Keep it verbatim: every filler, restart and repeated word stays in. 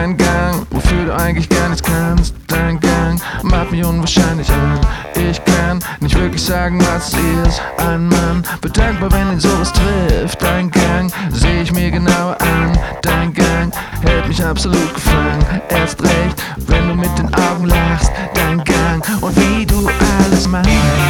dein Gang, wofür du eigentlich gar nichts kannst. Dein Gang macht mich unwahrscheinlich an. Ich kann nicht wirklich sagen, was es ist. Ein Mann wird dankbar, wenn ihn sowas trifft. Dein Gang sehe ich mir genauer an. Dein Gang hält mich absolut gefangen. Erst recht, wenn du mit den Augen lachst. Dein Gang und wie du alles machst.